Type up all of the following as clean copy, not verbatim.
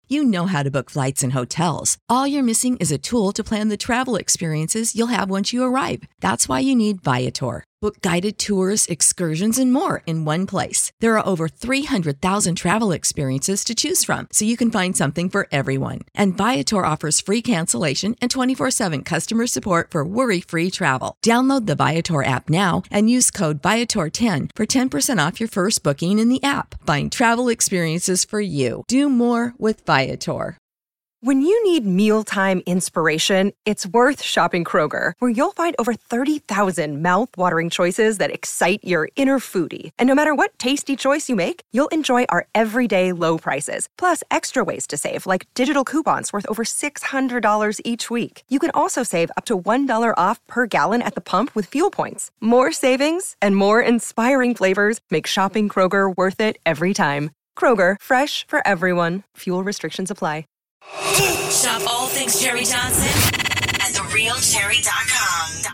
You know how to book flights and hotels. All you're missing is a tool to plan the travel experiences you'll have once you arrive. That's why you need Viator. Book guided tours, excursions, and more in one place. There are over 300,000 travel experiences to choose from, so you can find something for everyone. And Viator offers free cancellation and 24/7 customer support for worry-free travel. Download the Viator app now and use code Viator10 for 10% off your first booking in the app. Find travel experiences for you. Do more with Viator. When you need mealtime inspiration, it's worth shopping Kroger, where you'll find over 30,000 mouth-watering choices that excite your inner foodie. And no matter what tasty choice you make, you'll enjoy our everyday low prices, plus extra ways to save, like digital coupons worth over $600 each week. You can also save up to $1 off per gallon at the pump with fuel points. More savings and more inspiring flavors make shopping Kroger worth it every time. Kroger, fresh for everyone. Fuel restrictions apply. Shop all things Cherry Johnson at therealcherry.com.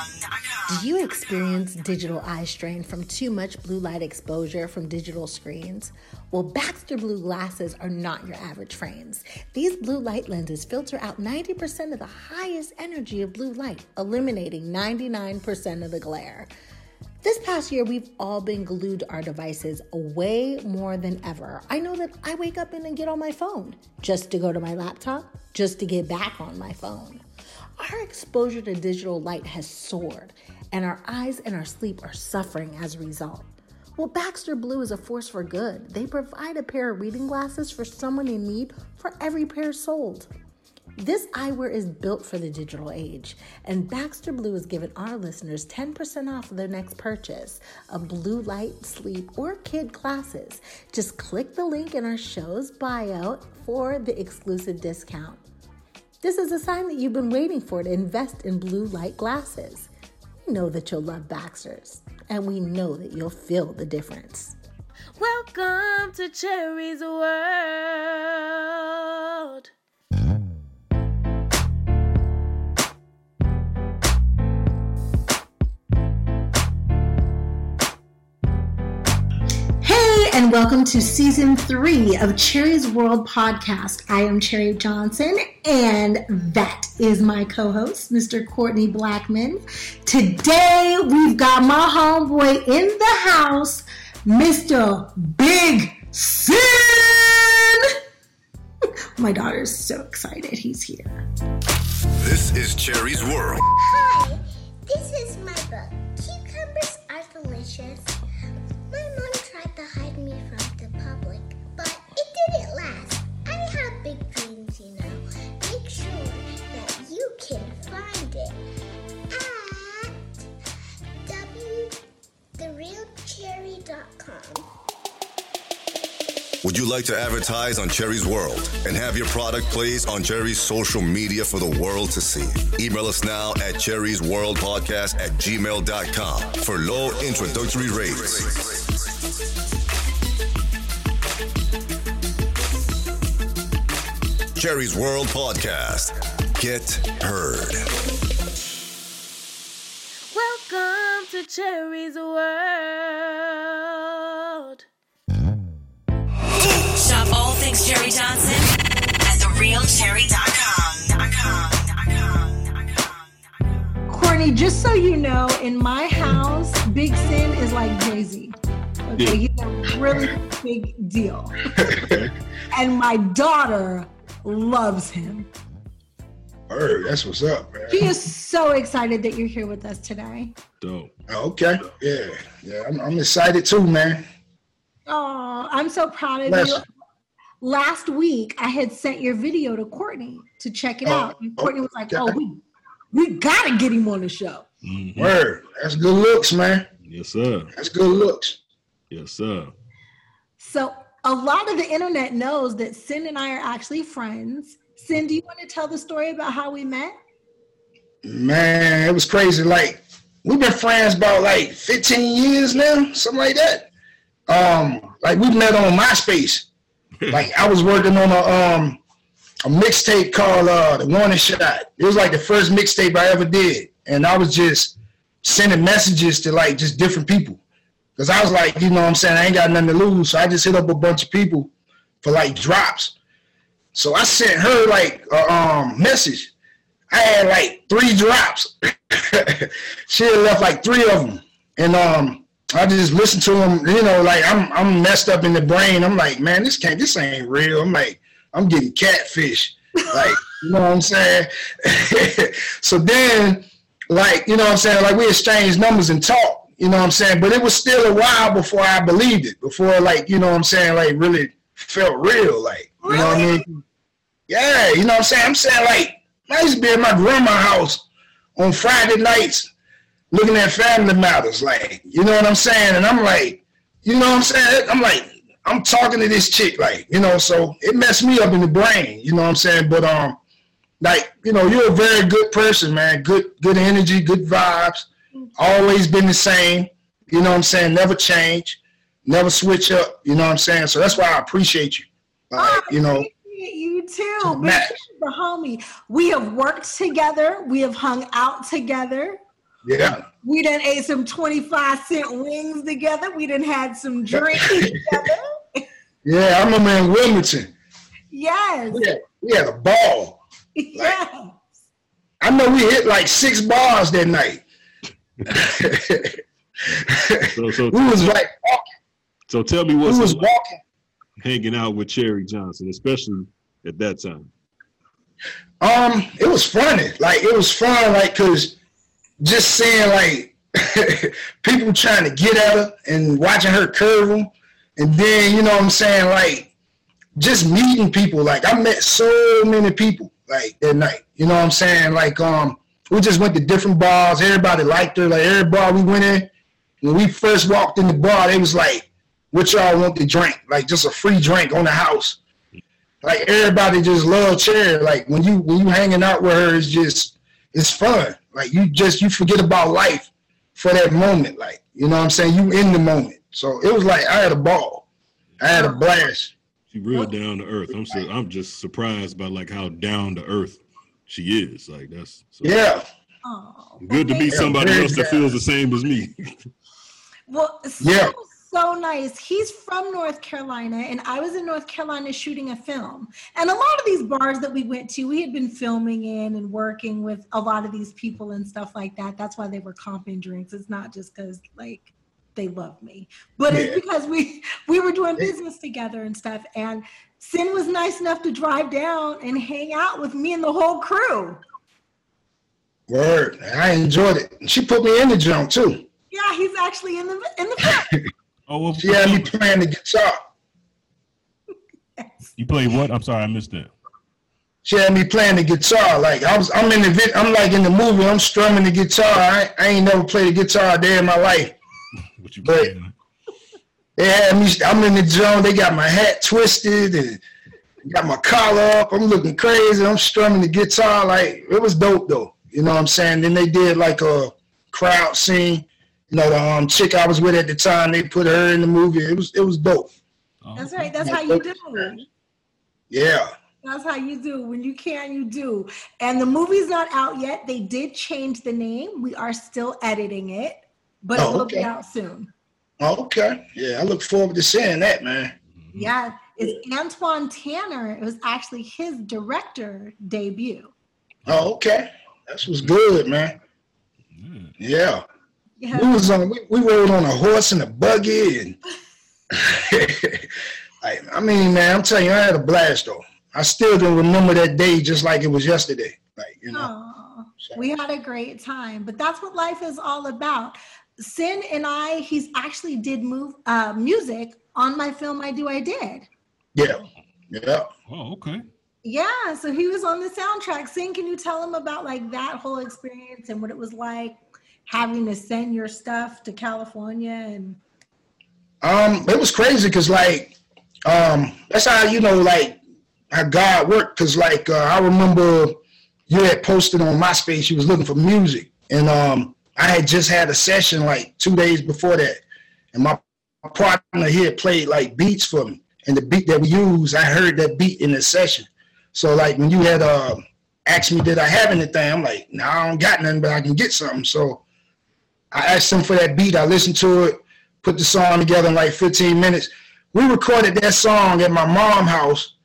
Do you experience digital eye strain from too much blue light exposure from digital screens? Well, Baxter Blue glasses are not your average frames. These blue light lenses filter out 90% of the highest energy of blue light, eliminating 99% of the glare. This past year, we've all been glued to our devices way more than ever. I know that I wake up and then get on my phone just to go to my laptop, just to get back on my phone. Our exposure to digital light has soared, and our eyes and our sleep are suffering as a result. Well, Baxter Blue is a force for good. They provide a pair of reading glasses for someone in need for every pair sold. This eyewear is built for the digital age, and Baxter Blue has given our listeners 10% off of their next purchase of blue light, sleep, or kid glasses. Just click the link in our show's bio for the exclusive discount. This is a sign that you've been waiting for to invest in blue light glasses. We know that you'll love Baxter's, and we know that you'll feel the difference. Welcome to Cherry's World. And welcome to Season 3 of Cherry's World Podcast. I am Cherry Johnson, and that is my co-host, Mr. Courtney Blackman. Today, we've got my homeboy in the house, Mr. Big Sin! My daughter is so excited he's here. This is Cherry's World. Hi, this is my book. Cucumbers are delicious. My mom tried to hide me from the public, but it didn't last. I have big dreams, you know. Make sure that you can find it at therealcherry.com. Would you like to advertise on Cherry's World and have your product placed on Cherry's social media for the world to see? Email us now at cherrysworldpodcast@gmail.com for low introductory rates. Cherry's World Podcast. Get heard. Welcome to Cherry's World. Shop all things Cherry Johnson at therealcherry.com. Courtney, just so you know, in my house, Big Sin is like Jay-Z. Okay, he's a really big deal. And my daughter loves him. Bird, that's what's up, man. She is so excited that you're here with us today. Dope. Okay, yeah, I'm excited too, man. Oh, I'm so proud of you. Last week, I had sent your video to Courtney to check it out. And Courtney was like, we got to get him on the show. Mm-hmm. Word, that's good looks, man. Yes, sir. That's good looks. Yes, sir. So a lot of the internet knows that Sin and I are actually friends. Sin, do you want to tell the story about how we met? Man, it was crazy. Like, we've been friends about like 15 years now, something like that. Like we met on MySpace. Like I was working on a mixtape called The Warning Shot. It was like the first mixtape I ever did. And I was just sending messages to like just different people. Cause I was like, you know what I'm saying, I ain't got nothing to lose. So I just hit up a bunch of people for like drops. So I sent her like a message. I had like 3 drops. She had left like 3 of them. And I just listened to them, you know, like I'm messed up in the brain. I'm like, man, this ain't real. I'm like, I'm getting catfish. Like, you know what I'm saying? So then, like, you know what I'm saying? Like, we exchanged numbers and talked, you know what I'm saying? But it was still a while before I believed it, before, like, you know what I'm saying, like, really felt real, like, you know what I mean? Yeah, you know what I'm saying? I'm saying, like, I used to be at my grandma's house on Friday nights looking at Family Matters, like, you know what I'm saying? And I'm like, you know what I'm saying? I'm like, I'm talking to this chick, like, you know, so it messed me up in the brain, you know what I'm saying? But, like, you know, you're a very good person, man. Good energy, good vibes. Always been the same, you know what I'm saying? Never change, never switch up, you know what I'm saying? So that's why I appreciate you. You know. You too. The homie. We have worked together. We have hung out together. Yeah. We done ate some 25-cent wings together. We done had some drinks together. Yeah, I remember in Wilmington. Yes. We had a ball. Yes. Like, I know we hit like 6 bars that night. So we was like walking. So tell me what's we was walking. Hanging out with Cherry Johnson, especially at that time. It was funny. Like, it was fun, like, cause just seeing like people trying to get at her and watching her curve them, and then, you know what I'm saying, like, just meeting people. Like, I met so many people like that night. You know what I'm saying? Like, we just went to different bars. Everybody liked her. Like, every bar we went in, when we first walked in the bar, they was like, what y'all want to drink? Like, just a free drink on the house. Like, everybody just loved Cherry. Like, when you hanging out with her, it's fun. Like, you forget about life for that moment. Like, you know what I'm saying? You in the moment. So it was like, I had a ball. I had a blast. She real down to earth. I'm just surprised by like how down to earth she is. Like, that's so yeah. Good to be somebody else that feels the same as me. Well, yeah. So nice. He's from North Carolina, and I was in North Carolina shooting a film. And a lot of these bars that we went to, we had been filming in and working with a lot of these people and stuff like that. That's why they were comping drinks. It's not just because, like, they love me, but it's because we were doing business together and stuff. And Sin was nice enough to drive down and hang out with me and the whole crew. Word. I enjoyed it. And she put me in the jump, too. Yeah, he's actually in the film. Oh, she had me playing the guitar. You play what? I'm sorry, I missed that. She had me playing the guitar. Like, I'm like in the movie. I'm strumming the guitar. I ain't never played a guitar a day in my life. What you but playing? They had me. I'm in the zone. They got my hat twisted and got my collar up. I'm looking crazy. I'm strumming the guitar. Like, it was dope though. You know what I'm saying? Then they did like a crowd scene. You know, the chick I was with at the time, they put her in the movie. It was dope. That's right. That's how you do. Yeah. That's how you do. When you can, you do. And the movie's not out yet. They did change the name. We are still editing it, but it will be out soon. Okay. Yeah, I look forward to seeing that, man. Yeah. It's Antoine Tanner. It was actually his director debut. Oh, okay. That's what's good, man. Yeah. Yeah. We rode on a horse and a buggy, and I mean, man, I'm telling you, I had a blast though. I still can remember that day just like it was yesterday. Like, you know. So. We had a great time, but that's what life is all about. Sin and he's actually did music on my film I Did. Yeah. Yeah. Oh, okay. Yeah, so he was on the soundtrack. Sin, can you tell him about like that whole experience and what it was like having to send your stuff to California? And it was crazy because like that's how, you know, like how God worked. Because like I remember you had posted on MySpace you was looking for music, and I had just had a session like 2 days before that, and my partner here played like beats for me, and the beat that we used, I heard that beat in the session. So like when you had asked me did I have anything, I'm like, no, I don't got nothing, but I can get something. So I asked him for that beat. I listened to it, put the song together in like 15 minutes. We recorded that song at my mom's house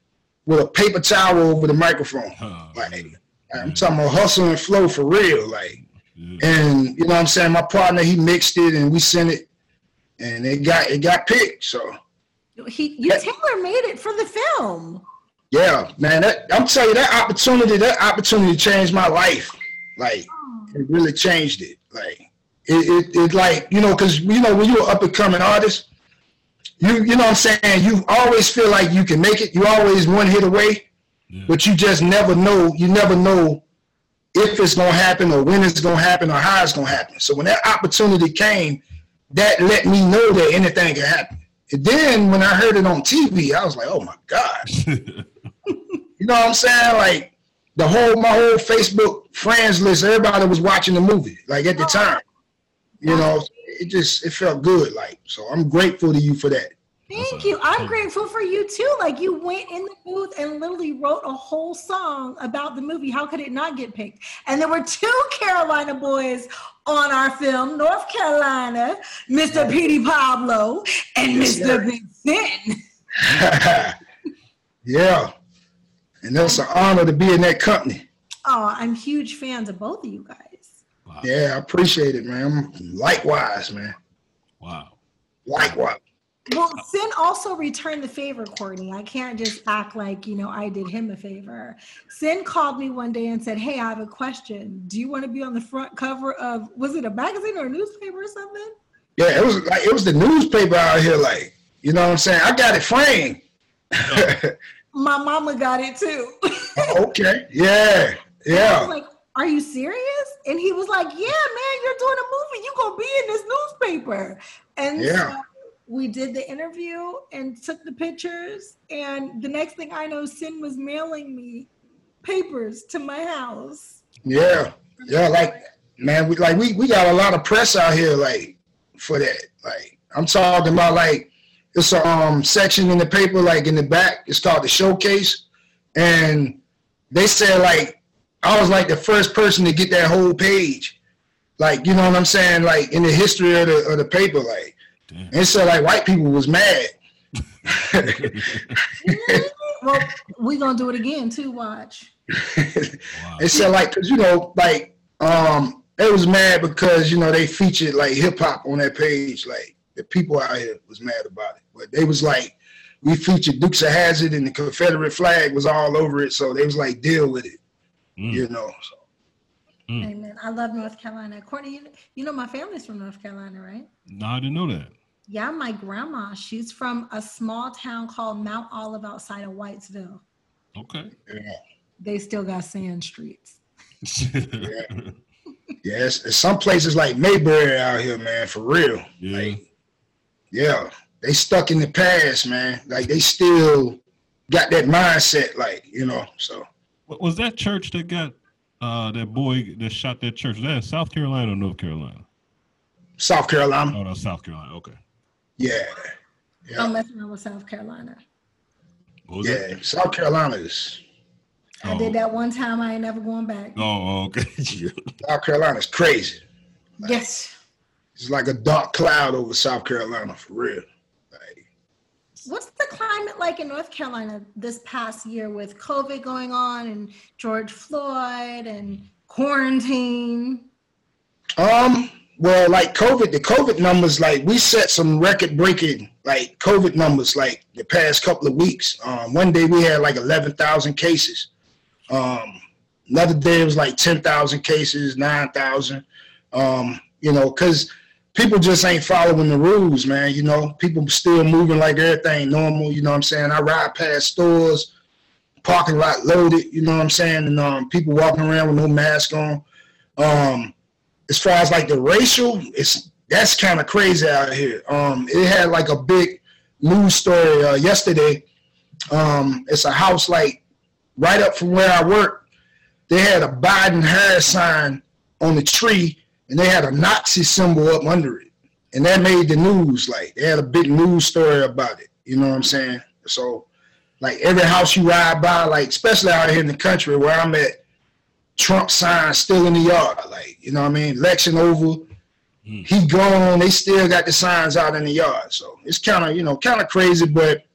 with a paper towel over the microphone. I'm talking about hustle and flow for real. And you know what I'm saying? My partner, he mixed it and we sent it and it got picked. So you tailor made it for the film. Yeah, man. I'm telling you, that opportunity changed my life. Like, it really changed it. Like, it like, you know, because, you know, when you're an up-and-coming artist, you know what I'm saying, you always feel like you can make it. You always one hit away, but you just never know. You never know if it's going to happen or when it's going to happen or how it's going to happen. So when that opportunity came, that let me know that anything can happen. And then when I heard it on TV, I was like, oh, my gosh. You know what I'm saying? Like, my whole Facebook friends list, everybody was watching the movie, like, at the time. You know, it felt good. Like, so I'm grateful to you for that. Thank you. I'm grateful for you, too. Like, you went in the booth and literally wrote a whole song about the movie. How could it not get picked? And there were 2 Carolina boys on our film, North Carolina, Mr. Petey Pablo and Mr. Vincent. Yeah. And it's an honor to be in that company. Oh, I'm huge fans of both of you guys. Wow. Yeah, I appreciate it, man. Likewise, man. Wow. Likewise. Well, Sin also returned the favor, Courtney. I can't just act like, you know, I did him a favor. Sin called me one day and said, hey, I have a question. Do you want to be on the front cover of, was it a magazine or a newspaper or something? Yeah, it was the newspaper out here, like, you know what I'm saying? I got it framed. My mama got it too. Okay. Yeah. Yeah. I was like, are you serious? And he was like, yeah, man, you're doing a movie. You're going to be in this newspaper. And so we did the interview and took the pictures. And the next thing I know, Sin was mailing me papers to my house. Yeah. Yeah. Like, man, we got a lot of press out here, like, for that. Like, I'm talking about, like, it's a section in the paper, like in the back. It's called the Showcase. And they said, like, I was like the first person to get that whole page. Like, you know what I'm saying? Like, in the history of the paper, like. Damn. And so, like, white people was mad. Well, we gonna do it again, too, watch. Wow. They said, like, because, you know, like, they was mad because, you know, they featured, like, hip-hop on that page, like. The people out here was mad about it. But they was like, we featured Dukes of Hazzard and the Confederate flag was all over it. So they was like, deal with it, you know. So. Amen. I love North Carolina. Courtney, you know my family's from North Carolina, right? No, I didn't know that. Yeah, my grandma, she's from a small town called Mount Olive outside of Whitesville. Okay. Yeah. They still got sand streets. Yeah. Yes, some places like Mayberry out here, man, for real. Yeah. Like, yeah, they stuck in the past, man. Like, they still got that mindset, like, you know, so. Was that church that got that boy that shot that church? Was that in South Carolina or North Carolina? South Carolina. Oh, no, South Carolina. Okay. Yeah. I'm messing around with South Carolina. Yeah, South Carolina is. I did that one time. I ain't never going back. Oh, okay. South Carolina's crazy. Like, yes. It's like a dark cloud over South Carolina, for real. Like, what's the climate like in North Carolina this past year with COVID going on and George Floyd and quarantine? Well, like the COVID numbers, like we set some record-breaking, like COVID numbers, like the past couple of weeks. One day we had like 11,000 cases. Another day it was like 10,000 cases, 9,000. You know, because people just ain't following the rules, man. You know, people still moving like everything normal. You know what I'm saying? I ride past stores, parking lot loaded. You know what I'm saying? And people walking around with no mask on. As far as like the racial, that's kind of crazy out here. It had like a big news story yesterday. It's a house like right up from where I work. They had a Biden-Harris sign on the tree, and they had a Nazi symbol up under it. And that made the news. Like, they had a big news story about it. You know what I'm saying? So, like, every house you ride by, like, especially out here in the country where I'm at, Trump sign still in the yard. Like, you know what I mean? Election over. He gone. They still got the signs out in the yard. So, it's kind of, you know, kind of crazy. But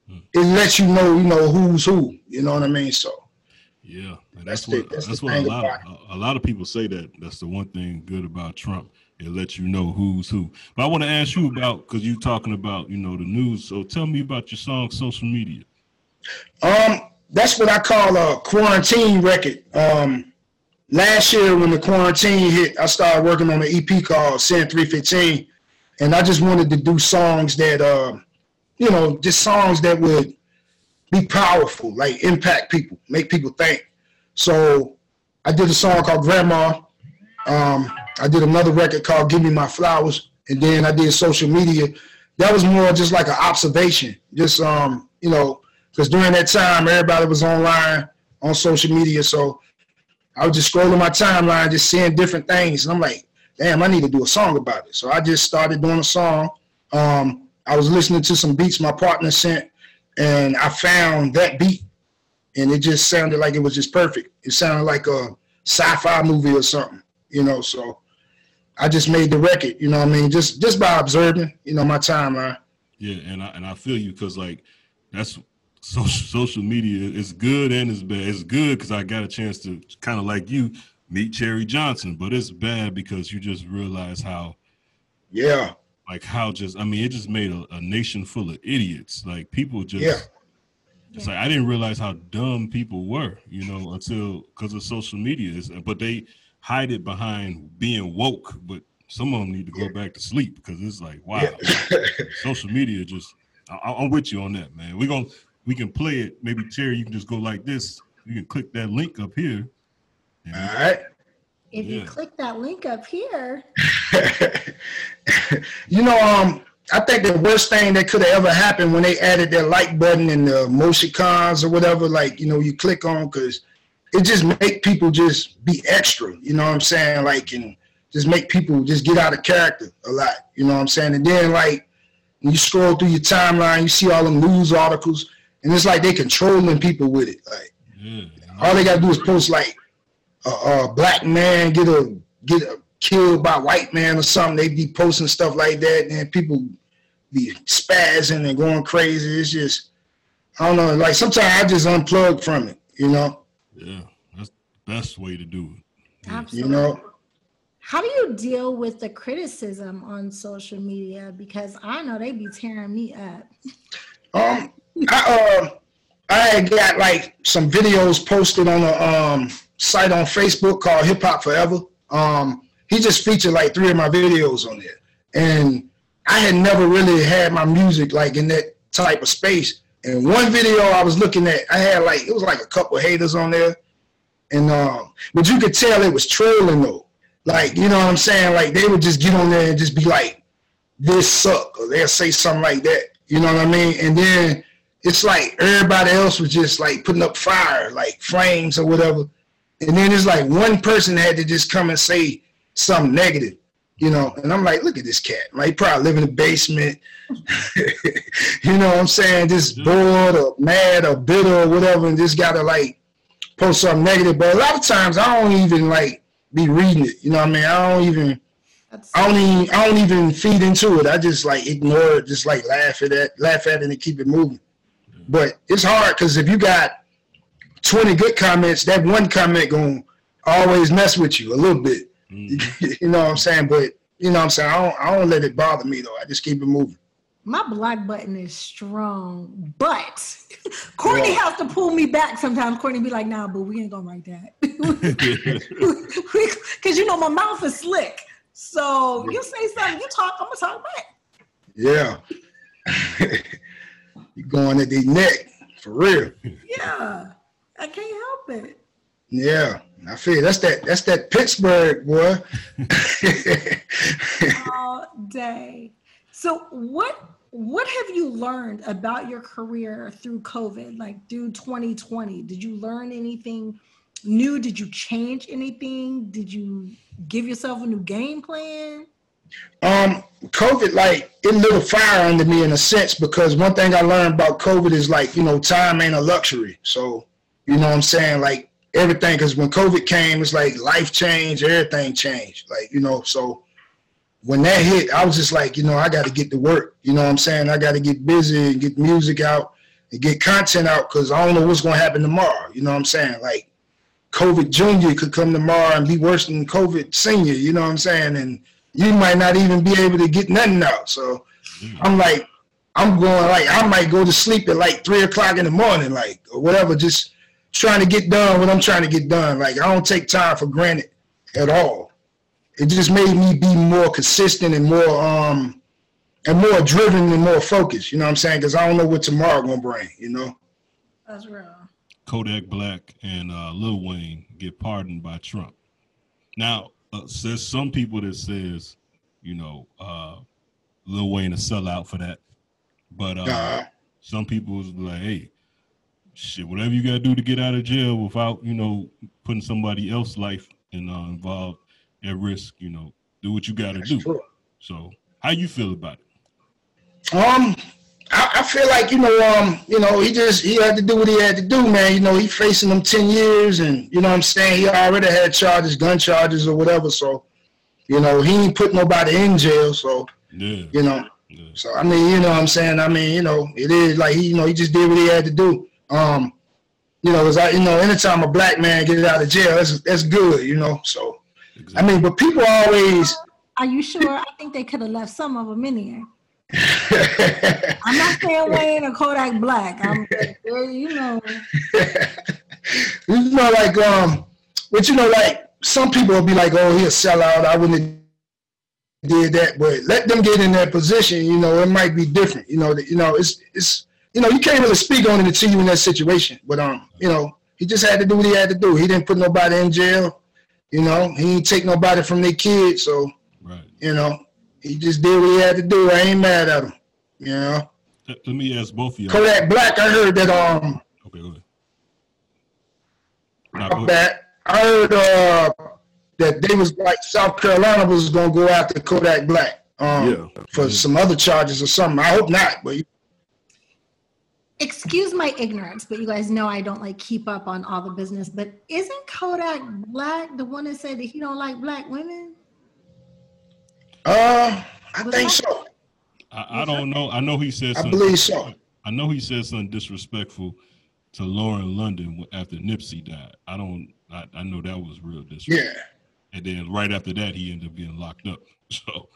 it lets you know who's who. You know what I mean? So yeah, and that's what a lot of people say that that's the one thing good about Trump. It lets you know who's who. But I want to ask you about, because you're talking about the news. So tell me about your song Social Media. That's what I call a quarantine record. Last year when the quarantine hit, I started working on an EP called Sin 315, and I just wanted to do songs that just songs that would be powerful, like impact people, make people think. So I did a song called Grandma. I did another record called Give Me My Flowers, and then I did Social Media. That was more just like an observation, just because during that time everybody was online on social media, so I was just scrolling my timeline, just seeing different things, and I'm like, damn, I need to do a song about it. So I just started doing a song. I was listening to some beats my partner sent, and I found that beat, and it just sounded like it was just perfect. It sounded like a sci-fi movie or something, so I just made the record, what I mean, just by observing, my timeline. Yeah, and I feel you, because like that's social media is good and it's bad. It's good because I got a chance to kind of like you meet Cherry Johnson, but it's bad because you just realize how it just made a nation full of idiots. Like people just it's like I didn't realize how dumb people were, until because of social media. But they hide it behind being woke, but some of them need to go back to sleep because it's like, wow, social media just, I'm with you on that, man. We can play it. Maybe Cherry, you can just go like this. You can click that link up here. All right. If you click that link up here. I think the worst thing that could have ever happened when they added that like button and the emoticons or whatever, like, you click on, because it just make people just be extra, you know what I'm saying? Like, and just make people just get out of character a lot, you know what I'm saying? And then, like, when you scroll through your timeline, you see all them news articles, and it's like they controlling people with it. Like, all they got to do is post, like, a black man get killed by a white man or something. They be posting stuff like that, and people be spazzing and going crazy. It's just, I don't know, like, sometimes I just unplug from it, Yeah, that's the best way to do it. Absolutely. How do you deal with the criticism on social media? Because I know they be tearing me up. I got like some videos posted on a site on Facebook called Hip Hop Forever. He just featured like 3 of my videos on there, and I had never really had my music like in that type of space. And one video I was looking at, I had like, it was like a couple of haters on there. And, but you could tell it was trolling though. Like, you know what I'm saying? Like they would just get on there and just be like, this suck, or they'll say something like that. You know what I mean? And then it's like everybody else was just like putting up fire, like flames or whatever. And then it's like one person had to just come and say something negative. And I'm like, look at this cat. Like, he probably live in the basement. You know what I'm saying? Just bored or mad or bitter or whatever, and just gotta like post something negative. But a lot of times I don't even like be reading it. You know what I mean? I don't even feed into it. I just like ignore it, just like laugh at it and keep it moving. But it's hard because if you got 20 good comments, that one comment gonna always mess with you a little bit. You know what I'm saying? But you know what I'm saying? I don't let it bother me though. I just keep it moving. My block button is strong, but Courtney has to pull me back sometimes. Courtney be like, nah, but we ain't gonna write that. Because my mouth is slick. So you say something, you talk, I'm gonna talk back. Yeah. You going at their neck, for real. Yeah. I can't help it. Yeah. I feel that's that Pittsburgh, boy. All day. So what have you learned about your career through COVID, like through 2020? Did you learn anything new? Did you change anything? Did you give yourself a new game plan? COVID, like, it lit a fire under me in a sense, because one thing I learned about COVID is like, time ain't a luxury. So, you know what I'm saying? Like, everything, because when COVID came, it's like life changed, everything changed. Like, so when that hit, I was just like, I got to get to work. You know what I'm saying? I got to get busy and get music out. and get content out because I don't know what's going to happen tomorrow. You know what I'm saying? Like, COVID Junior could come tomorrow and be worse than COVID Senior, you know what I'm saying? And you might not even be able to get nothing out. So I'm like, I'm going, like, I might go to sleep at like 3 o'clock in the morning, like, or whatever, just trying to get done what I'm trying to get done. Like, I don't take time for granted at all. It just made me be more consistent and more driven and more focused, you know what I'm saying? Because I don't know what tomorrow gonna bring, you know? That's real. Kodak Black and Lil Wayne get pardoned by Trump. Now, there's some people that says, you know, Lil Wayne a sellout for that. But some people was like, hey, shit, whatever you got to do to get out of jail without, you know, putting somebody else's life involved at risk, you know, do what you got to do. True. So how you feel about it? I feel like, you know, he had to do what he had to do, man. You know, he facing them 10 years and, you know what I'm saying, he already had charges, gun charges or whatever. So, you know, he ain't put nobody in jail. So, yeah. You know, yeah. So, I mean, you know what I'm saying? I mean, you know, it is like, he just did what he had to do. You know, cause anytime a black man gets out of jail, that's good, you know? So, exactly. I mean, but people always. Are you sure? I think they could have left some of them in here. I'm not saying Wayne or Kodak Black. I'm like, you know. You know, like, but you know, like, some people will be like, oh, he a sellout. I wouldn't have did that. But let them get in their position, you know, it might be different. You know, it's you know, you can't really speak on it until you in that situation. But you know, he just had to do what he had to do. He didn't put nobody in jail. You know, he didn't take nobody from their kids. So, right. You know. He just did what he had to do. I ain't mad at him, you know. Let me ask both of you. Kodak Black, I heard that. Okay, go ahead. I heard that they was like South Carolina was gonna go after Kodak Black for some other charges or something. I hope not, but. Excuse my ignorance, but you guys know I don't like keep up on all the business. But isn't Kodak Black the one that said that he don't like black women? I think so. I don't know. I know he said something. I believe so. I know he said something disrespectful to Lauren London after Nipsey died. I know that was real disrespectful. Yeah. And then right after that, he ended up getting locked up. So.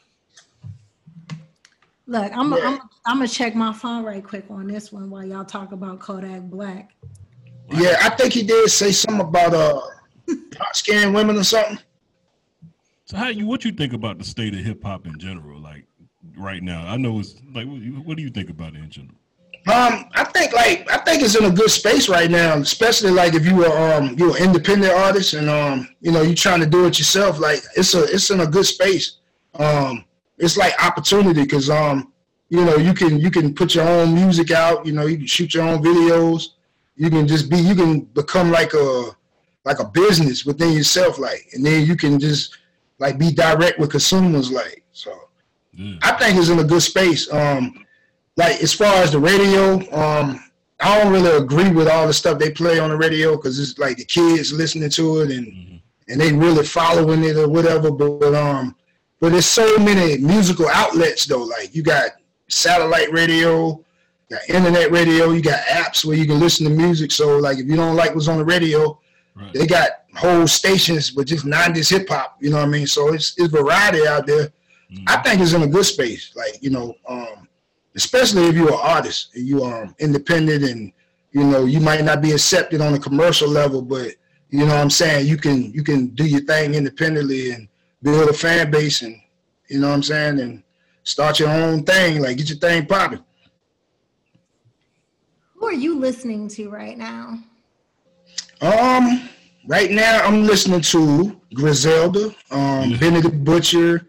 Look, I'm gonna check my phone right quick on this one while y'all talk about Kodak Black. Right. Yeah, I think he did say something about dark-skinned women or something. So what you think about the state of hip hop in general, like right now? I know it's like, what do you think about it in general? I think it's in a good space right now, especially like if you're an independent artist and you know, you're trying to do it yourself. Like it's in a good space. It's like opportunity because you know, you can put your own music out. You know, you can shoot your own videos. You can become like a business within yourself, like, and then you can just like be direct with consumers, like, so I think it's in a good space. Like as far as the radio, I don't really agree with all the stuff they play on the radio because it's like the kids listening to it and they really following it or whatever. But there's so many musical outlets though. Like you got satellite radio, you got internet radio, you got apps where you can listen to music. So like if you don't like what's on the radio, right. They got whole stations with just 90s hip hop, you know what I mean? So it's variety out there. I think it's in a good space, like, you know, especially if you're an artist and you are independent and, you know, you might not be accepted on a commercial level, but you know what I'm saying? You can do your thing independently and build a fan base and, you know what I'm saying? And start your own thing, like get your thing popping. Who are you listening to right now? Right now I'm listening to Griselda, Benny the Butcher,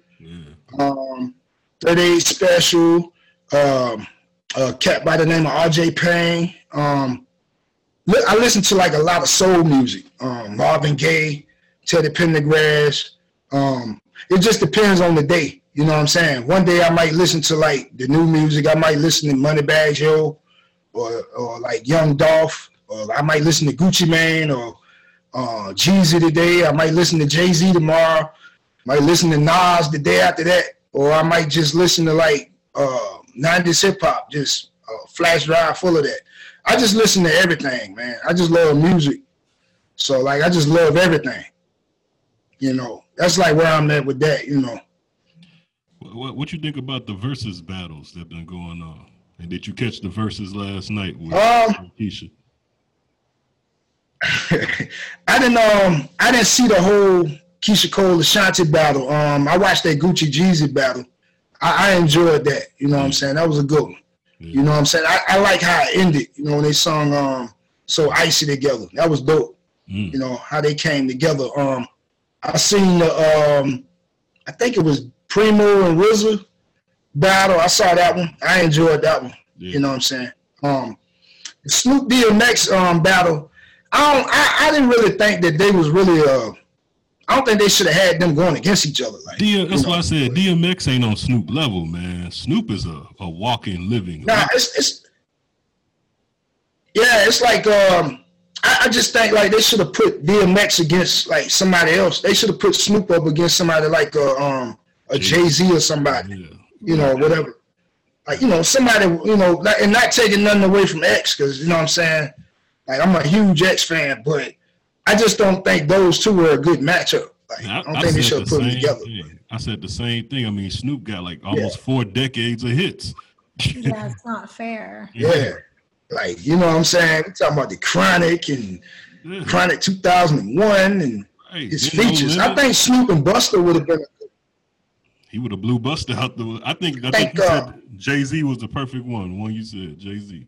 38 Special, a cat by the name of RJ Payne. I listen to like a lot of soul music, Marvin Gaye, Teddy Pendergrass. It just depends on the day, you know what I'm saying? One day I might listen to like the new music. I might listen to Moneybagg Yo or like Young Dolph, or I might listen to Gucci Mane or Jeezy today. I might listen to Jay-Z tomorrow. Might listen to Nas the day after that, or I might just listen to like 90s hip hop, just a flash drive full of that. I just listen to everything, man. I just love music. So, like, I just love everything. You know, that's like where I'm at with that, you know. What you think about the versus battles that been going on? And did you catch the verses last night with Keisha? I didn't see the whole Keisha Cole Ashanti battle. I watched that Gucci Jeezy battle. I enjoyed that. You know what I'm saying? That was a good one. Yeah. You know what I'm saying? I like how it ended. You know, when they sung So Icy together. That was dope. You know, how they came together. I seen the I think it was Primo and RZA battle. I saw that one. I enjoyed that one. Yeah. You know what I'm saying? The Snoop DMX battle. I didn't really think that they was really I don't think they should have had them going against each other. Like, that's why I said DMX ain't on Snoop level, man. Snoop is a walking, living. Nah, it's like I just think like they should have put DMX against like somebody else. They should have put Snoop up against somebody like a Jay-Z or somebody. Yeah. You know, whatever. Like, you know, somebody, you know, and not taking nothing away from X, because, you know what I'm saying? Like, I'm a huge X fan, but I just don't think those two were a good matchup. Like, I don't think they should have put them together. I said the same thing. I mean, Snoop got like almost 4 decades of hits. Yeah, it's not fair. Yeah. Like, you know what I'm saying? We're talking about the Chronic and Chronic 2001 and his features. I think Snoop and Busta would have been he would have blew Busta out the. I think you said Jay-Z was the perfect one. The one you said, Jay-Z.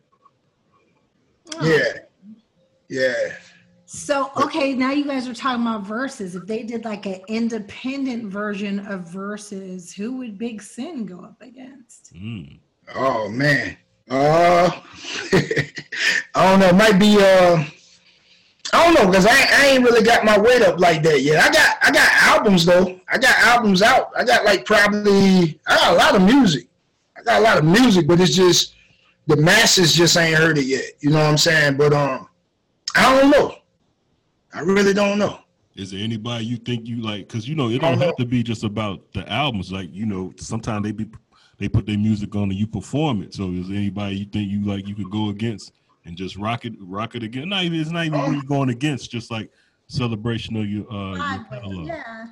Yeah. So, okay, now you guys are talking about verses. If they did like an independent version of verses, who would Big Sin go up against? Oh man, I don't know. It might be I don't know, because I ain't really got my weight up like that yet. I got albums though. I got albums out. I got I got a lot of music. But it's just the masses just ain't heard it yet. You know what I'm saying? But I don't know. I really don't know. Is there anybody you think you like? Because, you know, it don't have to be just about the albums. Like, you know, sometimes they put their music on and you perform it. So is there anybody you think you like you could go against and just rock it again? It's not even really going against, just like celebration of your catalog. Yeah.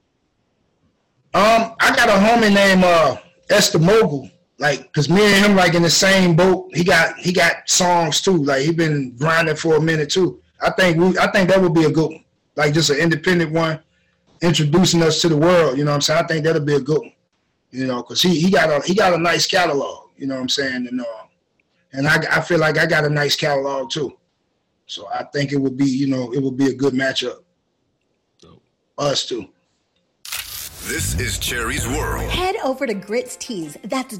I got a homie named Esther Mogul. Like, cause me and him like in the same boat. He got songs too. Like, he been grinding for a minute too. I think that would be a good one. Like, just an independent one, introducing us to the world. You know what I'm saying? I think that'll be a good one. You know, cause he got a nice catalog. You know what I'm saying? And I feel like I got a nice catalog too. So I think it would be, you know, it would be a good matchup. Us too. This is Cherry's World. Head over to Grits Tees. That's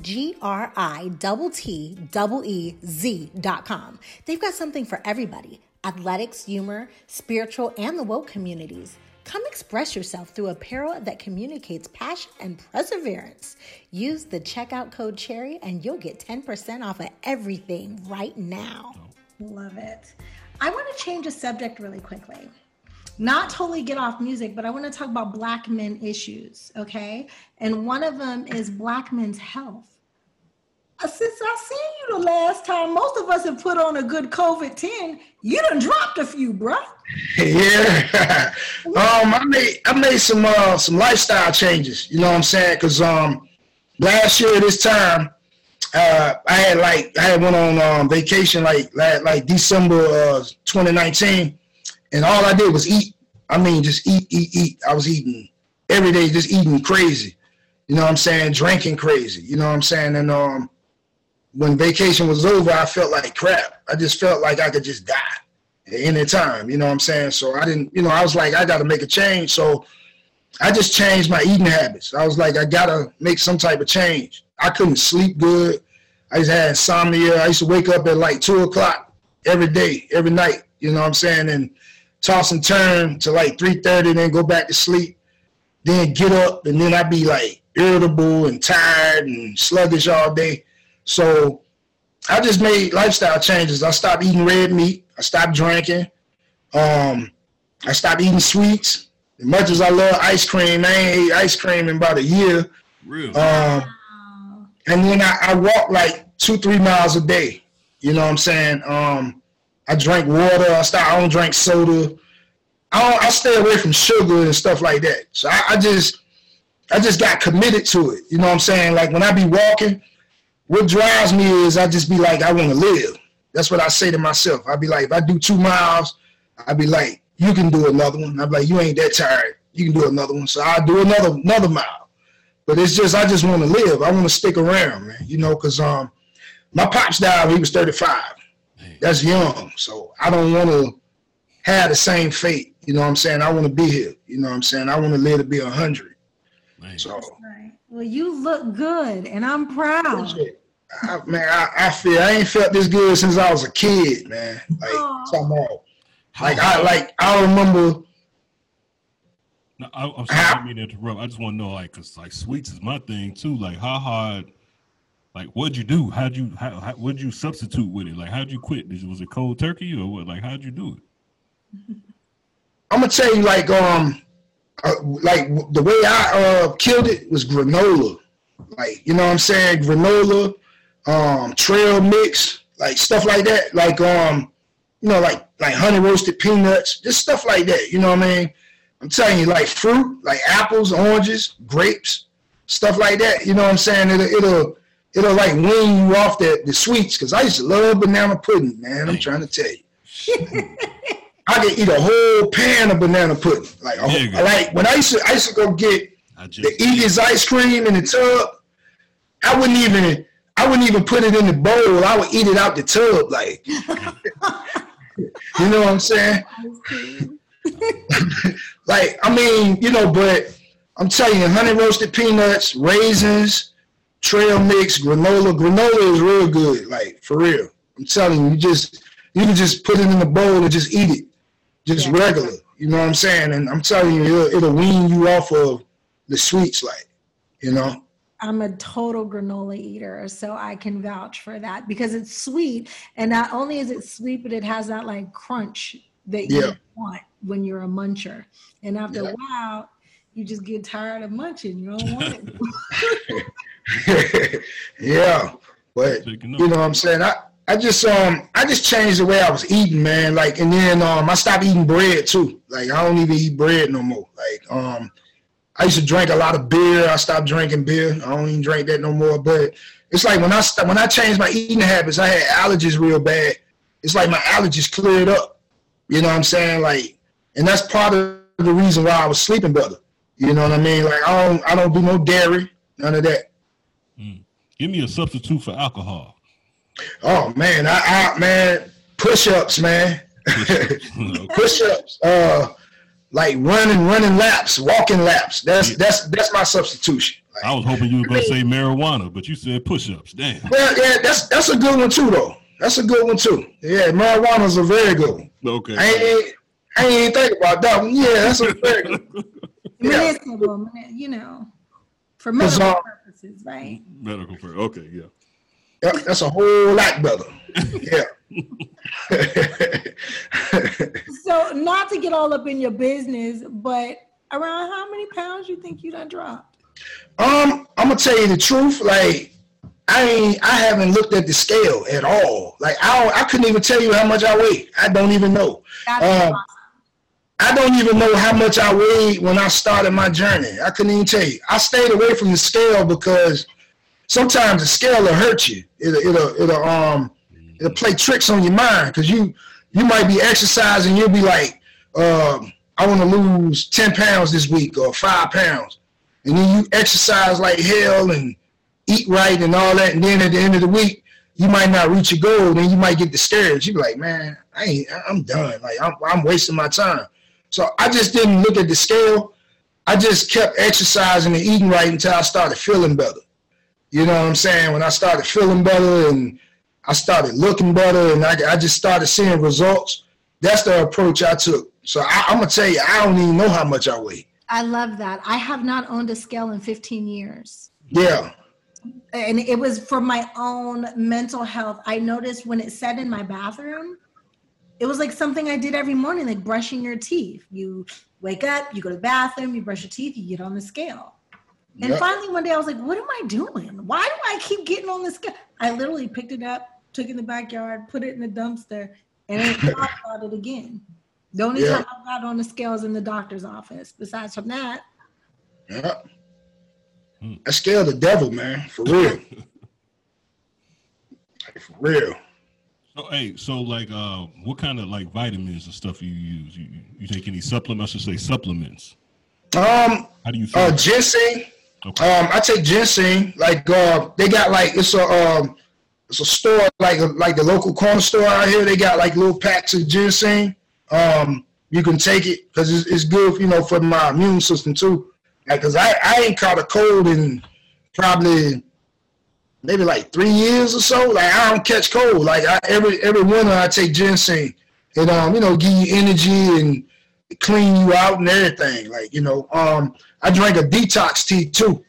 GRITTEEZ.com. They've got something for everybody. Athletics, humor, spiritual, and the woke communities. Come express yourself through apparel that communicates passion and perseverance. Use the checkout code CHERRY and you'll get 10% off of everything right now. Love it. I want to change the subject really quickly. Not totally get off music, but I want to talk about Black men issues, okay? And one of them is Black men's health. Since I seen you the last time, most of us have put on a good COVID-10. You done dropped a few, bro. Yeah. I made some lifestyle changes. You know what I'm saying? Because last year at this time, I had went on vacation like December 2019, and all I did was eat. I mean, just eat. I was eating every day, just eating crazy. You know what I'm saying? Drinking crazy. You know what I'm saying? And when vacation was over, I felt like crap. I just felt like I could just die at any time. You know what I'm saying? So I didn't, you know, I was like, I got to make a change. So I just changed my eating habits. I was like, I got to make some type of change. I couldn't sleep good. I just had insomnia. I used to wake up at like 2 o'clock every day, every night. You know what I'm saying? And toss and turn to like 3:30, then go back to sleep. Then get up, and then I'd be like irritable and tired and sluggish all day. So I just made lifestyle changes. I stopped eating red meat. I stopped drinking. I stopped eating sweets. As much as I love ice cream, I ain't ate ice cream in about a year. Really? And then I walk like 2-3 miles a day. You know what I'm saying? I drink water. I don't drink soda. I stay away from sugar and stuff like that. So I just got committed to it. You know what I'm saying? Like when I be walking, what drives me is I just be like, I want to live. That's what I say to myself. I be like, if I do 2 miles, I be like, you can do another one. I be like, you ain't that tired. You can do another one. So I'll do another mile. But it's just, I just want to live. I want to stick around, man. You know, because my pops died when he was 35. That's young. So I don't want to have the same fate. You know what I'm saying? I want to be here. You know what I'm saying? I want to live to be 100. So, right. Well, you look good, and I'm proud. I ain't felt this good since I was a kid, man. Like, I remember. No, I'm sorry, I didn't mean to interrupt. I just want to know, like, cause like sweets is my thing too. Like, how hard? Like, what'd you do? What'd you substitute with it? Like, how'd you quit? Was it cold turkey or what? Like, how'd you do it? I'm gonna tell you, like the way I killed it was granola. Like, you know what I'm saying? Granola, trail mix, like stuff like that. Like, you know, like honey roasted peanuts, just stuff like that. You know what I mean? I'm telling you, like fruit, like apples, oranges, grapes, stuff like that. You know what I'm saying? It'll like wean you off the sweets. Cause I used to love banana pudding, man. I'm trying to tell you. I could eat a whole pan of banana pudding. Like when I used to go get the Eagles ice cream in the tub. I wouldn't even put it in the bowl. I would eat it out the tub, like. You know what I'm saying? Like, I mean, you know, but I'm telling you, honey roasted peanuts, raisins, trail mix, granola. Granola is real good, like, for real. I'm telling you, you can just put it in the bowl and just eat it. Just regular. You know what I'm saying? And I'm telling you, it'll wean you off of the sweets, like, you know? I'm a total granola eater, so I can vouch for that because it's sweet. And not only is it sweet, but it has that like crunch that you want when you're a muncher. And after a while, you just get tired of munching. You don't want it. Yeah. But you know what I'm saying? I just changed the way I was eating, man. Like, and then I stopped eating bread too. Like, I don't even eat bread no more. Like, I used to drink a lot of beer. I stopped drinking beer. I don't even drink that no more. But it's like when I changed my eating habits, I had allergies real bad. It's like my allergies cleared up. You know what I'm saying? Like, and that's part of the reason why I was sleeping better. You know what I mean? Like, I don't do no dairy, none of that. Give me a substitute for alcohol. Oh man, man, push-ups, man. Push-ups. Like running laps, walking laps. That's my substitution. Like, I was hoping you were gonna say marijuana, but you said push-ups. Damn. Well, yeah, that's a good one too, though. That's a good one too. Yeah, marijuana's a very good one. Okay. I ain't even think about that one. Yeah, that's a very good one. Yeah. You know, for medical purposes, right? Medical purposes. Okay, yeah. Yep, that's a whole lot better. Yeah. So, not to get all up in your business, but around how many pounds you think you done dropped? I'm gonna tell you the truth. Like, I haven't looked at the scale at all. Like, I couldn't even tell you how much I weigh. I don't even know. Awesome. I don't even know how much I weighed when I started my journey. I couldn't even tell you. I stayed away from the scale because sometimes the scale will hurt you. It'll play tricks on your mind because you might be exercising. You'll be like, I want to lose 10 pounds this week or 5 pounds. And then you exercise like hell and eat right and all that. And then at the end of the week, you might not reach your goal. Then you might get discouraged. You be like, man, I'm done. Like, I'm wasting my time. So I just didn't look at the scale. I just kept exercising and eating right until I started feeling better. You know what I'm saying? When I started feeling better and I started looking better and I just started seeing results, that's the approach I took. So I'm going to tell you, I don't even know how much I weigh. I love that. I have not owned a scale in 15 years. Yeah. And it was for my own mental health. I noticed when it sat in my bathroom, it was like something I did every morning, like brushing your teeth. You wake up, you go to the bathroom, you brush your teeth, you get on the scale. And finally one day I was like, what am I doing? Why do I keep getting on the scale? I literally picked it up, took it in the backyard, put it in the dumpster, and ain't thought about it again. The only time I got on the scales in the doctor's office. Besides from that. Yeah. That scale the devil, man. For real. For real. So, hey, so like, what kind of like vitamins and stuff you use? You take any supplements? I should say supplements. How do you feel? Ginseng. Okay. I take ginseng. Like, they got like it's a store like the local corner store out here. They got like little packs of ginseng. You can take it because it's good, you know, for my immune system too. Like, cause I ain't caught a cold in probably maybe like 3 years or so. Like, I don't catch cold. Like, every winter I take ginseng. It you know, give you energy and clean you out and everything. Like, you know, I drank a detox tea too.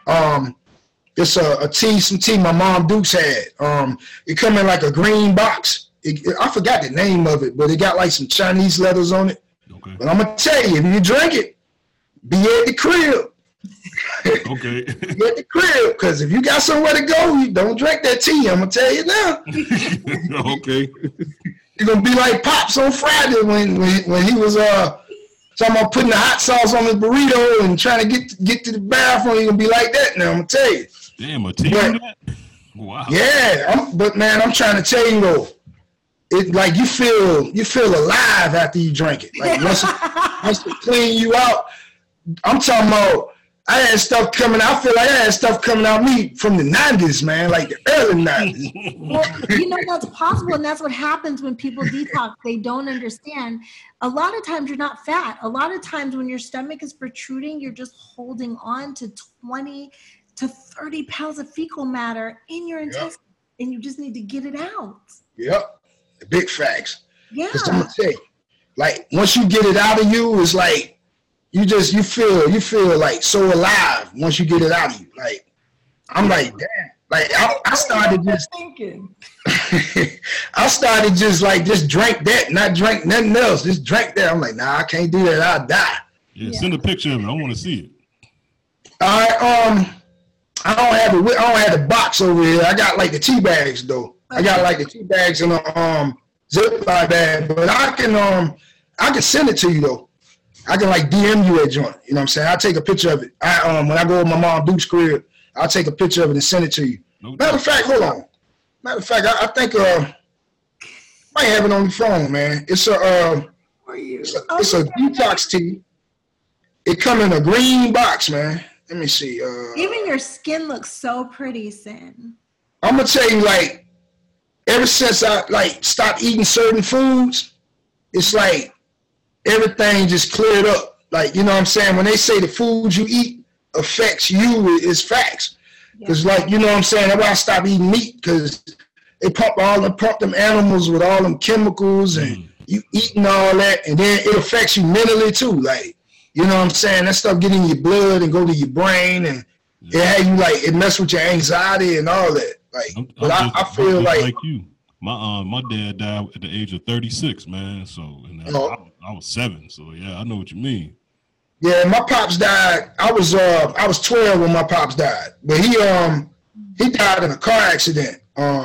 It's a tea, some tea my mom Dukes had. It come in like a green box. I forgot the name of it, but it got like some Chinese letters on it. Okay. But I'm gonna tell you, if you drink it, be at the crib. Okay. Be at the crib, because if you got somewhere to go, you don't drink that tea. I'm gonna tell you now. Okay. You're gonna be like Pops on Friday when he was talking about putting the hot sauce on his burrito and trying to get to the bathroom. You're gonna be like that now. I'm gonna tell you. Damn, a tea do that? Wow. Yeah, but man, I'm trying to tell you though. It like you feel alive after you drink it. Like once it clean you out. I'm talking about I had stuff coming out. I feel like I had stuff coming out of me from the 90s, man, like the early 90s. Well, you know, that's possible, and that's what happens when people detox. They don't understand. A lot of times you're not fat. A lot of times when your stomach is protruding, you're just holding on to 20 to 30 pounds of fecal matter in your intestine, and you just need to get it out. Yep. The big facts. Yeah. Because I'm gonna tell you, like once you get it out of you, it's like you feel like so alive once you get it out of you. Like I'm like, damn. Like I started just thinking. I started just drink that, not drink nothing else. Just drink that. I'm like, nah, I can't do that. I'll die. Yeah, send a picture of it. I want to see it. All right, I don't have the box over here. I got like the tea bags though. I got like the tea bags in a Ziploc bag, but I can send it to you though. I can like DM you that joint. You know what I'm saying? I'll take a picture of it. When I go to my mom Duke's crib, I'll take a picture of it and send it to you. Matter of fact, hold on. Matter of fact, I think I might have it on the phone, man. It's a detox tea. It come in a green box, man. Let me see. Even your skin looks so pretty, Sin. I'm gonna tell you, like, ever since I like stopped eating certain foods, it's like everything just cleared up. Like, you know what I'm saying? When they say the food you eat affects you, it's facts. Because, like, you know what I'm saying? That's why I stopped eating meat, because they pump them animals with all them chemicals, and you eating all that, and then it affects you mentally too. Like, you know what I'm saying? That stuff get in your blood and go to your brain, and it mess with your anxiety and all that. Like, I feel like you. My dad died at the age of 36, man. So I was 7. So yeah, I know what you mean. Yeah, my pops died. I was 12 when my pops died, but he died in a car accident.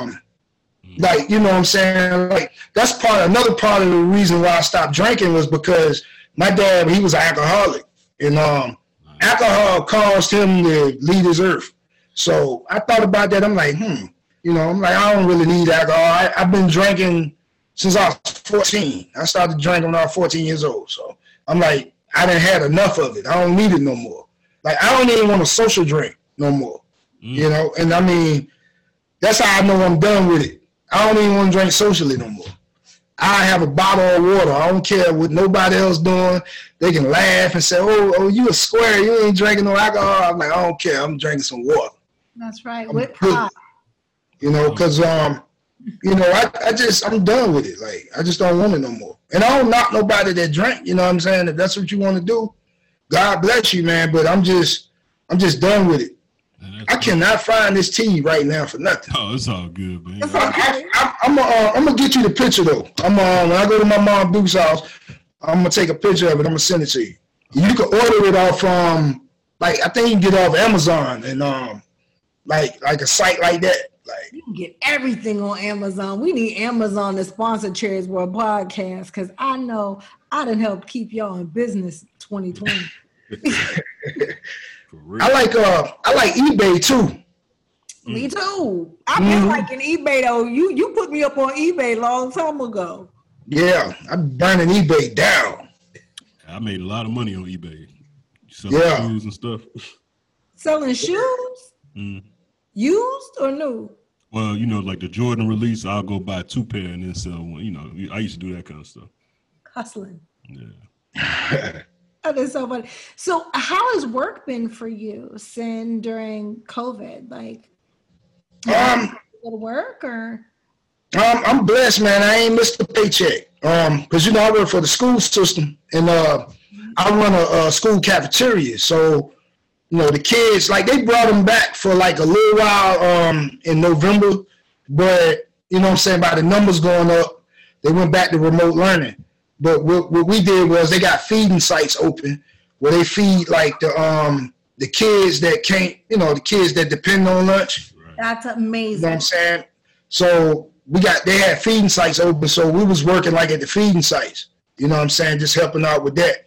Like, you know what I'm saying? Like, that's another part of the reason why I stopped drinking was because my dad, he was an alcoholic, and alcohol caused him to leave this earth. So I thought about that. I'm like, you know, I don't really need alcohol. I've been drinking since I was 14. I started drinking when I was 14 years old. So I'm like, I done had enough of it. I don't need it no more. Like, I don't even want a social drink no more. You know, and I mean, that's how I know I'm done with it. I don't even want to drink socially no more. I have a bottle of water. I don't care what nobody else doing. They can laugh and say, oh, you a square. You ain't drinking no alcohol. I'm like, I don't care. I'm drinking some water. That's right. With pride. You know, because, you know, I'm done with it. Like, I just don't want it no more. And I don't knock nobody that drink. You know what I'm saying? If that's what you want to do, God bless you, man. But I'm just done with it. I cannot find this tea right now for nothing. Oh, it's all good, man. I'm gonna get you the picture though. When I go to my mom Duke's house, I'm gonna take a picture of it. I'm gonna send it to you. You can order it off like I think you can get it off Amazon and like a site like that. Like, you can get everything on Amazon. We need Amazon to sponsor Cherry's World podcast because I know I done helped keep y'all in business 2020. I like eBay too. Me too. I've been liking eBay though. You put me up on eBay a long time ago. Yeah, I'm burning eBay down. I made a lot of money on eBay. Selling shoes and stuff. Selling shoes? Used or new? Well, you know, like the Jordan release, I'll go buy 2 pair and then sell one. You know, I used to do that kind of stuff. Hustling. Yeah. That is so funny. So how has work been for you since during COVID? Like, go to work or? I'm blessed, man. I ain't missed a paycheck. Cause you know, I work for the school system and I run a school cafeteria. So, you know, the kids, like they brought them back for like a little while in November, but you know what I'm saying, by the numbers going up, they went back to remote learning. But what we did was they got feeding sites open where they feed like the kids that can't, you know, the kids that depend on lunch. That's amazing. You know what I'm saying? So they had feeding sites open, so we was working like at the feeding sites. You know what I'm saying? Just helping out with that.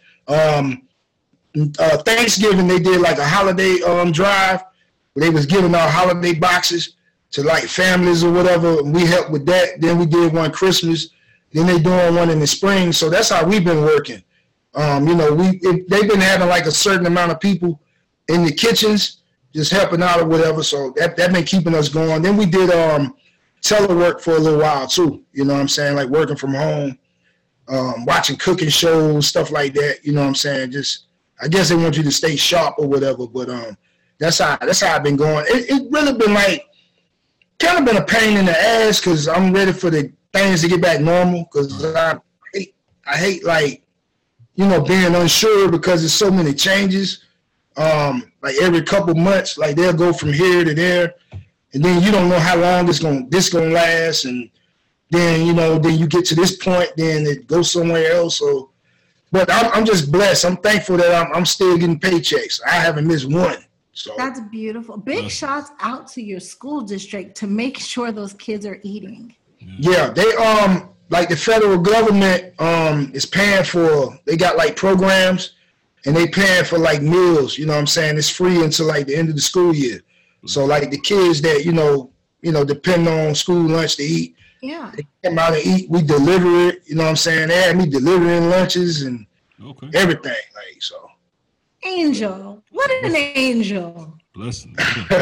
Thanksgiving, they did like a holiday drive where they was giving out holiday boxes to like families or whatever. And we helped with that. Then we did one Christmas. Then they doing one in the spring. So that's how we've been working. You know, they've been having like a certain amount of people in the kitchens just helping out or whatever. So that been keeping us going. Then we did telework for a little while too. You know what I'm saying? Like working from home, watching cooking shows, stuff like that. You know what I'm saying? Just, I guess they want you to stay sharp or whatever. But that's how I've been going. It really been like kind of been a pain in the ass because I'm ready for the things to get back normal. Because I hate like, you know, being unsure because there's so many changes. Like every couple months, like they'll go from here to there, and then you don't know how long this gonna last, and then you know, then you get to this point, then it goes somewhere else. So, but I'm just blessed. I'm thankful that I'm still getting paychecks. I haven't missed one. So that's beautiful. Big shots out to your school district to make sure those kids are eating. Yeah, they like the federal government is paying for. They got like programs. And they paying for like meals, you know what I'm saying? It's free until like the end of the school year. So like the kids that, you know, depend on school lunch to eat. Yeah. They come out and eat, we deliver it, you know what I'm saying? They had me delivering lunches and everything, like, so. Angel. What an angel. Blessing.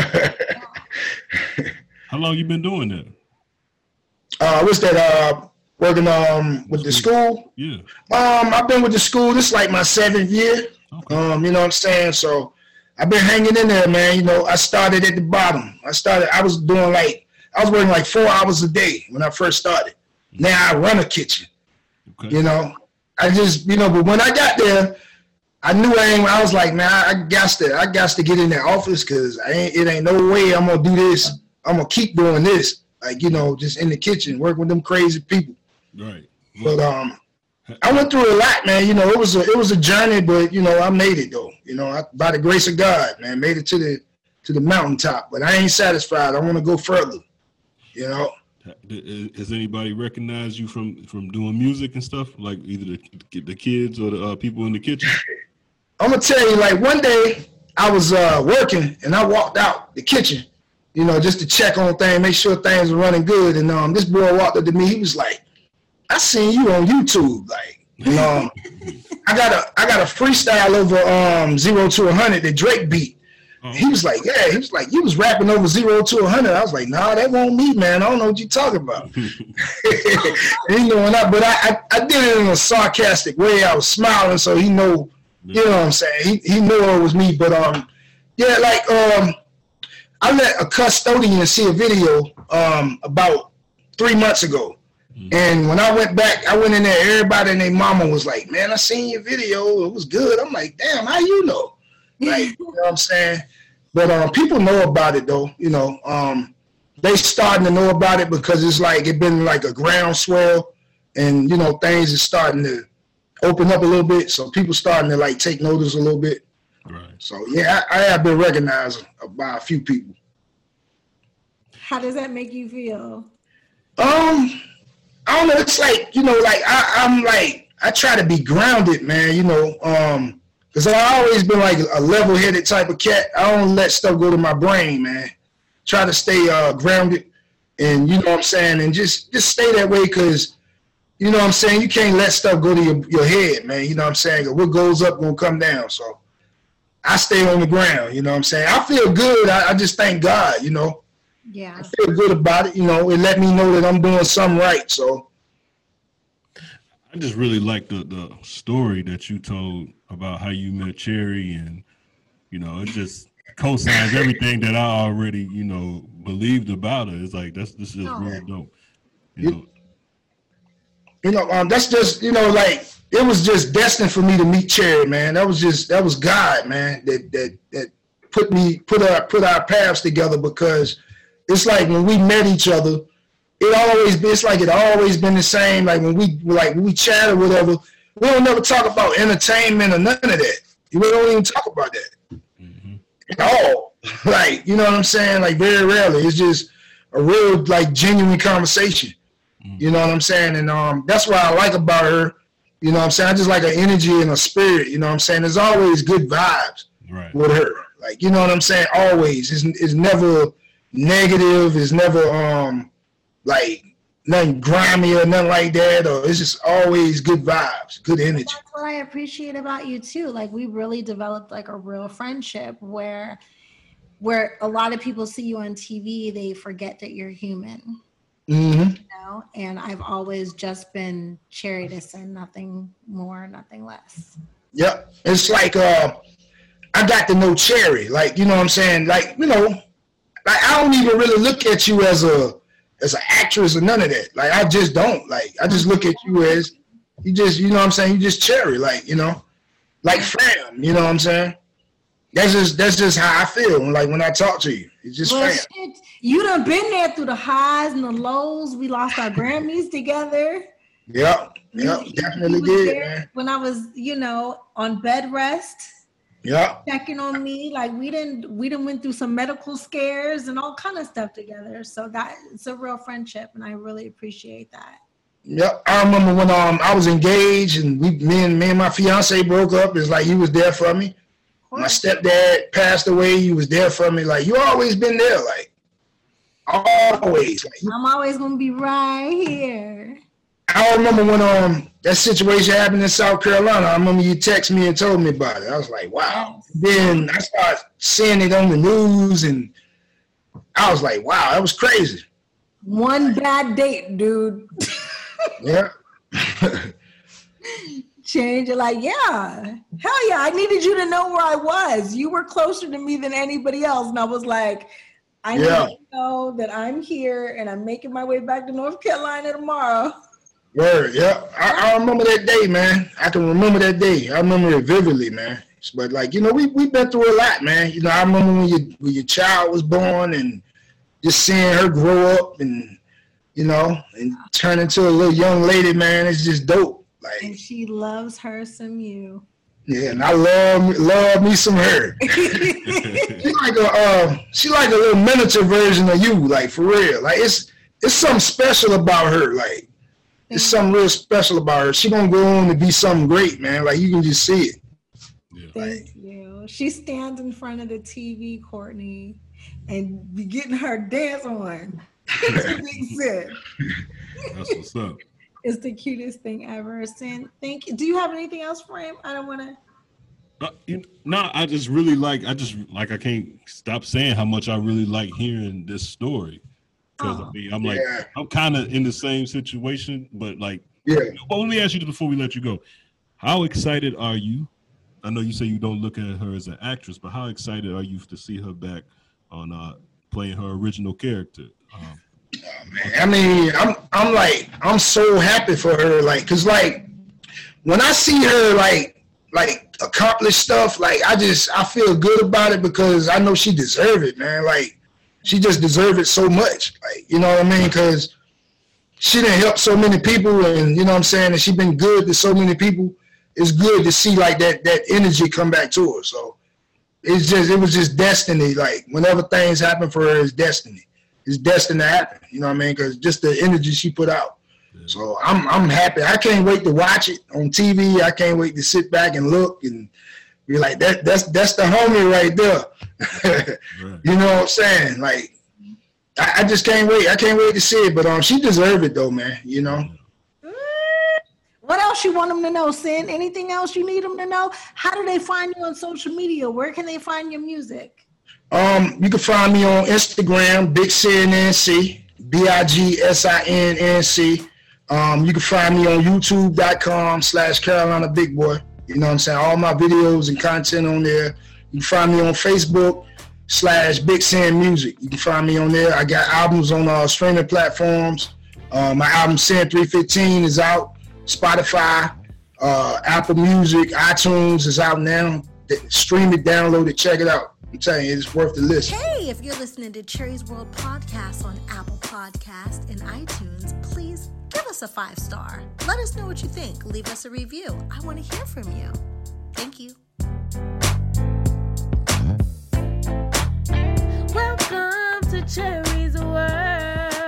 How long you been doing that? What's that, working with the school? Yeah. I've been with the school, this is like my 7th year. Okay. You know what I'm saying? So I've been hanging in there, man. You know, I started at the bottom. I was working like 4 hours a day when I first started. Now I run a kitchen. Okay. You know, I just, you know, but when I got there, I knew I was like, man, I got to get in that office because it ain't no way I'm gonna do this. I'm gonna keep doing this. Like, you know, just in the kitchen, working with them crazy people. Right. But I went through a lot, man. You know, it was a journey, but you know, I made it though. You know, by the grace of God, man, made it to the mountaintop. But I ain't satisfied. I want to go further. You know. Has anybody recognized you from doing music and stuff? Like either the kids or the people in the kitchen? I'm gonna tell you, like one day I was working and I walked out the kitchen, you know, just to check on things, make sure things were running good. And this boy walked up to me. He was like, I seen you on YouTube, like, you know, I got a freestyle over 0 to 100, the Drake beat. He was like, yeah, he was like, you was rapping over 0 to 100. I was like, nah, that won't me, man. I don't know what you're talking about. You know, but I did it in a sarcastic way. I was smiling, so he know, you know what I'm saying? He knew it was me. But yeah, like I let a custodian see a video about 3 months ago. And when I went back, I went in there, everybody and their mama was like, man, I seen your video. It was good. I'm like, damn, how you know? Like, you know what I'm saying? But people know about it, though. You know, they starting to know about it because it's like it been like a groundswell. And, you know, things is starting to open up a little bit. So people starting to, like, take notice a little bit. Right. So, yeah, I have been recognized by a few people. How does that make you feel? I don't know. It's like, you know, like I'm like, I try to be grounded, man, you know, because I've always been like a level-headed type of cat. I don't let stuff go to my brain, man. Try to stay grounded and, you know what I'm saying, and just stay that way because, you know what I'm saying, you can't let stuff go to your head, man. You know what I'm saying? What goes up gonna come down. So I stay on the ground, you know what I'm saying? I feel good. I just thank God, you know. Yeah. I feel good about it, you know. It let me know that I'm doing something right, so. I just really like the story that you told about how you met Cherry, and, you know, it just co-signs everything that I already, you know, believed about her. It's like, this is real dope, you know. You know, that's just, you know, like, it was just destined for me to meet Cherry, man. That was God, man, that put our paths together, because it's like when we met each other, it's like it always been the same. Like when we chat or whatever, we don't never talk about entertainment or none of that. We don't even talk about that at all. Like, you know what I'm saying? Like very rarely. It's just a real like genuine conversation. You know what I'm saying? And that's what I like about her. You know what I'm saying? I just like her energy and her spirit. You know what I'm saying? There's always good vibes with her. Like, you know what I'm saying? Always. It's never negative. It's never like nothing grimy or nothing like that. Or it's just always good vibes, good energy. That's what I appreciate about you too. Like we really developed like a real friendship where a lot of people see you on TV, they forget that you're human. You know, and I've always just been Cherry to and nothing more, nothing less. Yep. It's like I got to know Cherry. Like, you know what I'm saying? Like, you know, like I don't even really look at you as an actress or none of that. Like I just don't. Like I just look at you as you just, you know what I'm saying, you just Cherry, like, you know, like fam, you know what I'm saying? That's just how I feel like when I talk to you. It's just fam. Shit, you done been there through the highs and the lows. We lost our Grammys together. Yep, definitely did, man. When I was, you know, on bed rest. Yep. Checking on me, like we didn't went through some medical scares and all kind of stuff together. So that it's a real friendship, and I really appreciate that. Yep, I remember when I was engaged and me and my fiance broke up. It's like he was there for me. My stepdad passed away. He was there for me. Like you always been there, like always. Like, I'm always gonna be right here. I remember when that situation happened in South Carolina. I remember you texted me and told me about it. I was like, wow. Yes. Then I started seeing it on the news, and I was like, wow, that was crazy. One bad date, dude. Yeah. Change it, like, yeah, hell yeah, I needed you to know where I was. You were closer to me than anybody else. And I was like, I need to know that I'm here and I'm making my way back to North Carolina tomorrow. Word, yeah. I remember that day, man. I can remember that day. I remember it vividly, man. But like, you know, we've been through a lot, man. You know, I remember when your child was born and just seeing her grow up and, you know, and turn into a little young lady, man. It's just dope. Like, and she loves her some you. Yeah, and I love me some her. She like a little miniature version of you, like for real. Like it's something special about her. Like it's something real special about her. She gonna go on to be something great, man. Like you can just see it. Yeah. Thank you. She stands in front of the TV, Courtney, and be getting her dance on. That's what's up. It's the cutest thing ever. Thank you. Do you have anything else for him? I don't want to. No, I just really like. I can't stop saying how much I really like hearing this story. Because I mean, I'm like, I'm kind of in the same situation, but like, well, let me ask you this before we let you go. How excited are you? I know you say you don't look at her as an actress, but how excited are you to see her back on playing her original character? Man, I mean, I'm so happy for her, like, cause like when I see her like accomplish stuff, like I feel good about it because I know she deserve it, man. Like she just deserve it so much, like, you know what I mean? Cause she done helped so many people, and you know what I'm saying, and she been good to so many people. It's good to see like that energy come back to her. So it was just destiny. Like whenever things happen for her, it's destiny. it's destined to happen. You know what I mean? Because just the energy she put out. So I'm happy. I can't wait to watch it on TV. I can't wait to sit back and look and be like, that's the homie right there. You know what I'm saying? Like, I just can't wait. I can't wait to see it. But she deserved it though, man. You know. What else you want them to know, Sin? Anything else you need them to know? How do they find you on social media? Where can they find your music? You can find me on Instagram, BigSinNC, BIGSINNC. You can find me on YouTube.com/Carolina Big Boy. You know what I'm saying? All my videos and content on there. You can find me on Facebook/Big Sin Music. You can find me on there. I got albums on streaming platforms. My album Sin 315 is out. Spotify, Apple Music, iTunes is out now. Stream it, download it, check it out. I'm telling you, it's worth the listen. Hey, if you're listening to Cherry's World Podcast on Apple Podcast and iTunes, please give us a 5-star. Let us know what you think. Leave us a review. I want to hear from you. Thank you. Welcome to Cherry's World.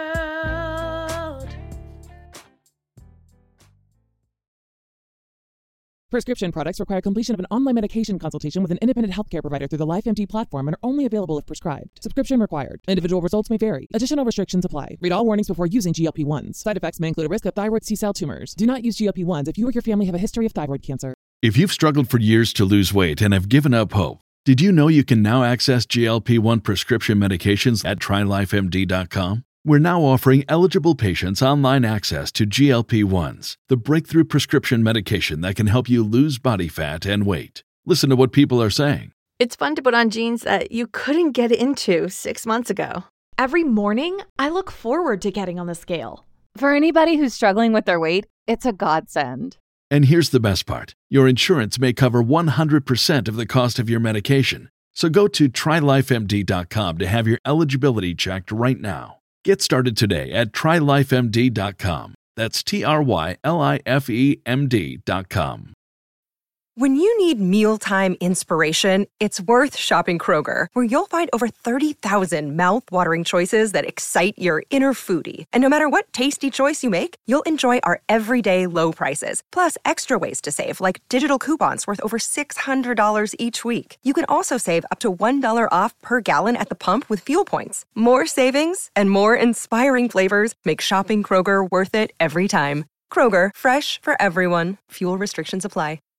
Prescription products require completion of an online medication consultation with an independent healthcare provider through the LifeMD platform and are only available if prescribed. Subscription required. Individual results may vary. Additional restrictions apply. Read all warnings before using GLP-1s. Side effects may include a risk of thyroid C-cell tumors. Do not use GLP-1s if you or your family have a history of thyroid cancer. If you've struggled for years to lose weight and have given up hope, did you know you can now access GLP-1 prescription medications at TryLifeMD.com? We're now offering eligible patients online access to GLP-1s, the breakthrough prescription medication that can help you lose body fat and weight. Listen to what people are saying. It's fun to put on jeans that you couldn't get into 6 months ago. Every morning, I look forward to getting on the scale. For anybody who's struggling with their weight, it's a godsend. And here's the best part. Your insurance may cover 100% of the cost of your medication. So go to TryLifeMD.com to have your eligibility checked right now. Get started today at TryLifeMD.com. That's TryLifeMD.com. When you need mealtime inspiration, it's worth shopping Kroger, where you'll find over 30,000 mouth-watering choices that excite your inner foodie. And no matter what tasty choice you make, you'll enjoy our everyday low prices, plus extra ways to save, like digital coupons worth over $600 each week. You can also save up to $1 off per gallon at the pump with fuel points. More savings and more inspiring flavors make shopping Kroger worth it every time. Kroger, fresh for everyone. Fuel restrictions apply.